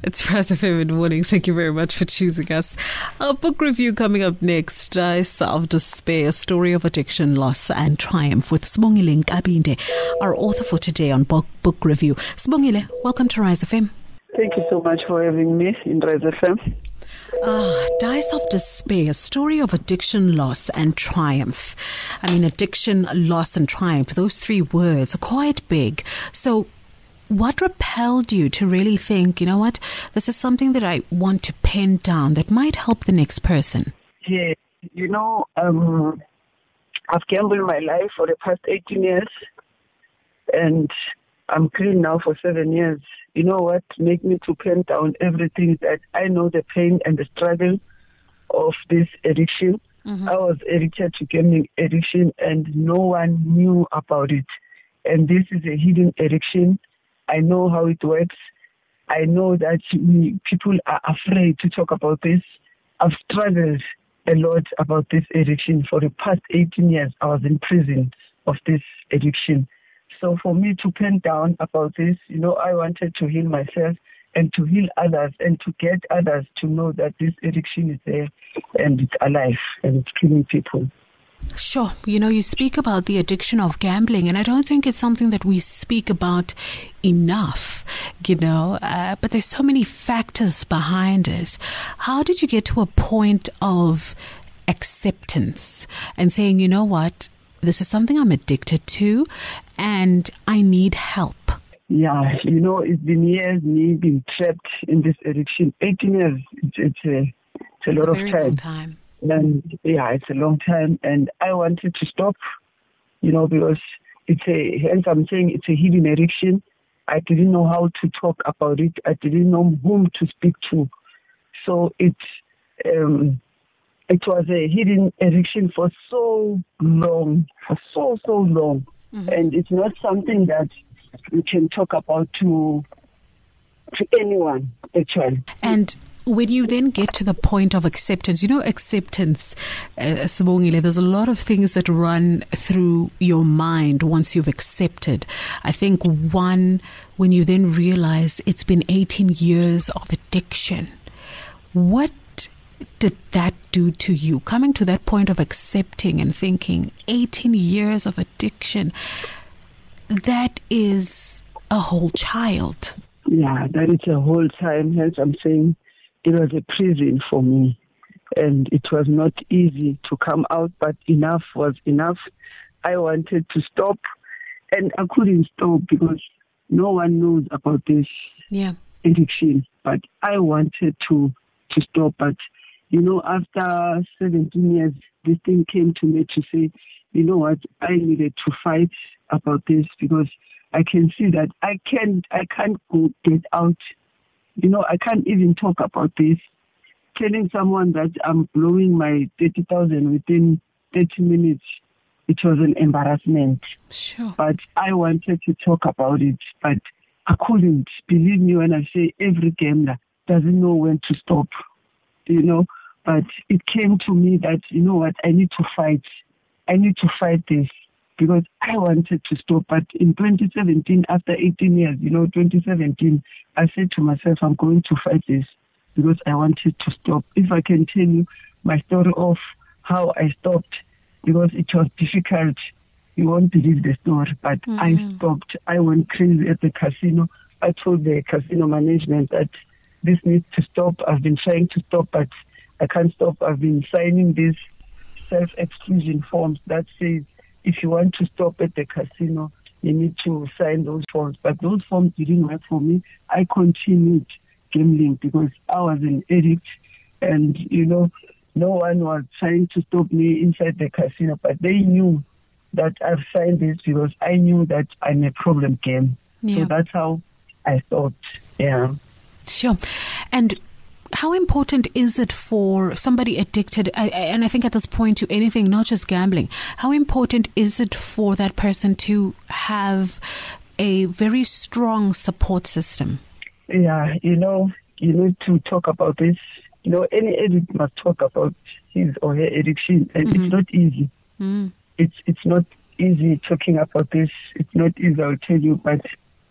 It's Rise FM in the morning. Thank you very much for choosing us. Our book review coming up next. Dice of Despair, a story of addiction, loss and triumph with Sibongile Nkabinde, our author for today on book review. Sibongile, welcome to Rise FM. Thank you so much for having me in Rise FM. Dice of Despair, a story of addiction, loss and triumph. I mean, addiction, loss and triumph, those three words are quite big. So what repelled you to really think, you know what, this is something that I want to pen down that might help the next person? Yeah, I've gambled my life for the past 18 years and I'm clean now for 7 years. You know what made me to pen down everything that I know the pain and the struggle of this addiction. Mm-hmm. I was addicted to gambling addiction and no one knew about it. And this is a hidden addiction. I know how it works. I know that people are afraid to talk about this. I've struggled a lot about this addiction. For the past 18 years, I was in prison of this addiction. So for me to pen down about this, I wanted to heal myself and to heal others and to get others to know that this addiction is there and it's alive and it's killing people. Sure. You speak about the addiction of gambling, and I don't think it's something that we speak about enough, but there's so many factors behind it. How did you get to a point of acceptance and saying, you know what, this is something I'm addicted to and I need help? Yeah, it's been years me being trapped in this addiction. 18 years, it's a lot of time. Long time. And yeah, it's a long time, and I wanted to stop, because hence I'm saying it's a hidden addiction. I didn't know how to talk about it. I didn't know whom to speak to. So it was a hidden addiction for so long, so long. Mm-hmm. And it's not something that we can talk about to anyone, actually. And when you then get to the point of acceptance, acceptance, Sibongile, there's a lot of things that run through your mind once you've accepted. I think one, when you then realize it's been 18 years of addiction, what did that do to you? Coming to that point of accepting and thinking, 18 years of addiction, that is a whole child. Yeah, that is a whole time. Hence, I'm saying it was a prison for me, and it was not easy to come out, but enough was enough. I wanted to stop, and I couldn't stop because no one knows about this addiction. But I wanted to stop. But, after 17 years, this thing came to me to say, you know what, I needed to fight about this because I can see that I can't go get out. I can't even talk about this. Telling someone that I'm blowing my 30,000 within 30 minutes, it was an embarrassment. Sure. But I wanted to talk about it, but I couldn't. Believe me when I say every gambler doesn't know when to stop, But it came to me that, you know what, I need to fight. I need to fight this. Because I wanted to stop. But in 2017, after 18 years, 2017, I said to myself, I'm going to fight this because I wanted to stop. If I can tell you my story of how I stopped, because it was difficult, you won't believe the story, but I stopped. I went crazy at the casino. I told the casino management that this needs to stop. I've been trying to stop, but I can't stop. I've been signing these self-exclusion forms that says, if you want to stop at the casino, you need to sign those forms. But those forms didn't work for me. I continued gambling because I was an addict and, no one was trying to stop me inside the casino. But they knew that I've signed this because I knew that I'm a problem game. Yeah. So that's how I stopped. Yeah. Sure. And how important is it for somebody addicted, and I think at this point to anything, not just gambling, how important is it for that person to have a very strong support system? Yeah, you need to talk about this. Any addict must talk about his or her addiction, and it's not easy. It's not easy talking about this. It's not easy, I'll tell you, but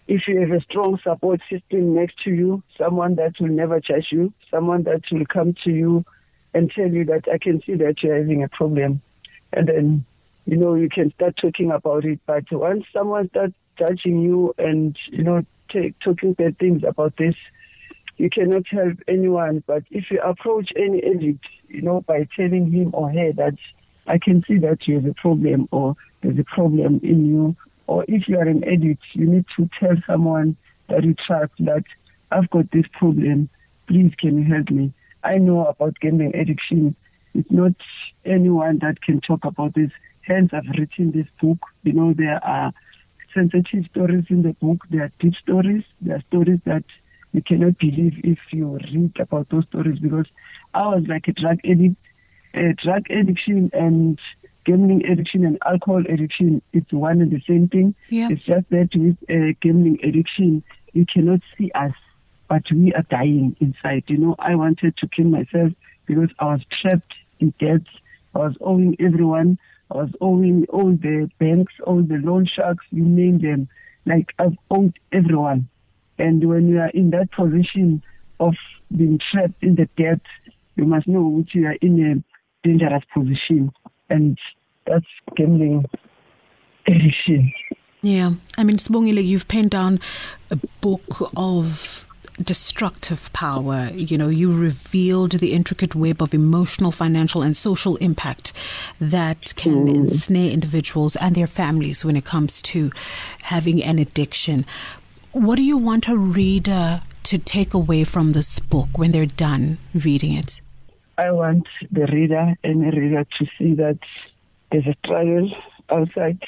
if you have a strong support system next to you, someone that will never judge you, someone that will come to you and tell you that I can see that you're having a problem. And then, you can start talking about it. But once someone starts judging you and, talking bad things about this, you cannot help anyone. But if you approach any addict, by telling him or her that I can see that you have a problem or there's a problem in you, or if you are an addict, you need to tell someone that you trust that I've got this problem, please can you help me? I know about gambling addiction. It's not anyone that can talk about this. Hence, I've written this book. There are sensitive stories in the book. There are deep stories. There are stories that you cannot believe if you read about those stories, because I was like a drug addict. Drug addiction and gambling addiction and alcohol addiction, it's one and the same thing. Yeah. It's just that with gambling addiction, you cannot see us, but we are dying inside. I wanted to kill myself because I was trapped in debt. I was owing everyone. I was owing all the banks, all the loan sharks, you name them. Like, I've owed everyone. And when you are in that position of being trapped in the debt, you must know that you are in a dangerous position. And that's gambling addiction. Yeah. I mean, Sibongile, you've penned down a book of destructive power. You revealed the intricate web of emotional, financial, and social impact that can ensnare individuals and their families when it comes to having an addiction. What do you want a reader to take away from this book when they're done reading it? I want the reader, any reader, to see that there's a struggle outside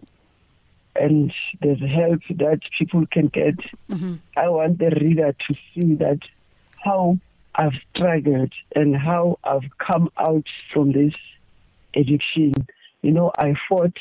and there's help that people can get. Mm-hmm. I want the reader to see that how I've struggled and how I've come out from this addiction. I fought.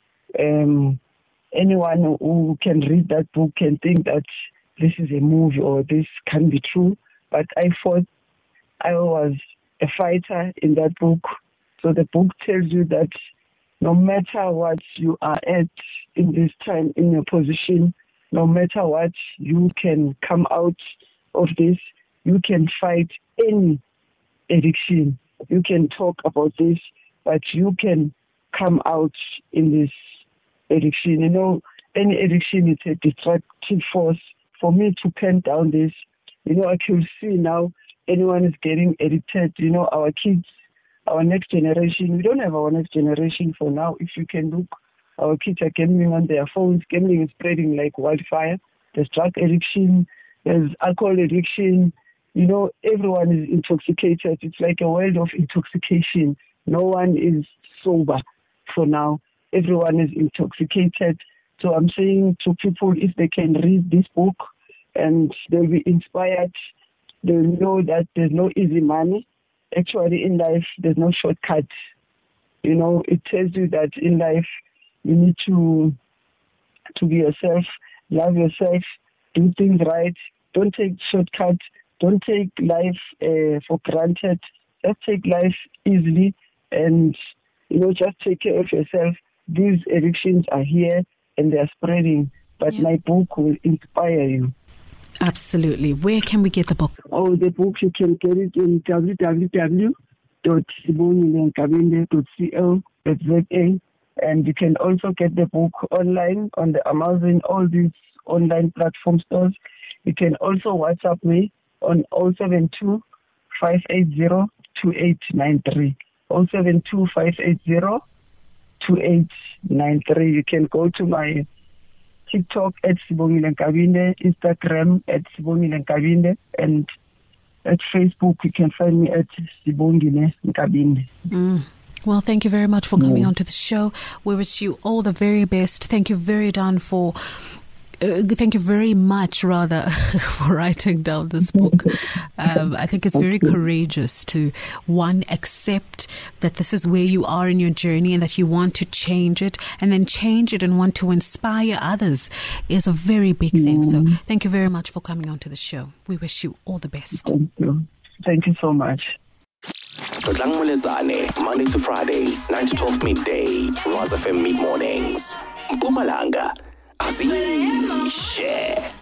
Anyone who can read that book can think that this is a movie or this can be true, but I fought. I was a fighter in that book. So the book tells you that no matter what you are at in this time, in your position, no matter what, you can come out of this. You can fight any addiction. You can talk about this, but you can come out in this addiction. Any addiction is a destructive force. For me to pen down this, I can see now anyone is getting addicted. Our kids, our next generation, we don't have our next generation for now. If you can look, our kids are gambling on their phones. Gambling is spreading like wildfire. There's drug addiction, there's alcohol addiction. Everyone is intoxicated. It's like a world of intoxication. No one is sober for now. Everyone is intoxicated. So I'm saying to people, if they can read this book and they'll be inspired, they'll know that there's no easy money. Actually, in life, there's no shortcut. It tells you that in life, you need to be yourself, love yourself, do things right. Don't take shortcuts. Don't take life for granted. Just take life easily and, just take care of yourself. These addictions are here and they're spreading, but my book will inspire you. Absolutely. Where can we get the book? The book, you can get it in www.sibongilenkabinde.co.za, and you can also get the book online on the Amazon, all these online platform stores. You can also WhatsApp me on 072 580 2893. 072 580 2893. You can go to my TikTok at Sibongile Nkabinde, Instagram at Sibongile Nkabinde, and at Facebook you can find me at Sibongile Nkabinde. Well, thank you very much for coming onto the show. We wish you all the very best. Thank you very much for writing down this book. I think it's very courageous to, one, accept that this is where you are in your journey and that you want to change it, and then change it and want to inspire others is a very big thing. So thank you very much for coming onto the show. We wish you all the best. Thank you. Thank you so much. Monday to Friday, 9 to 12 midday, Roz FM Mid Mornings. Mpumalanga. Share.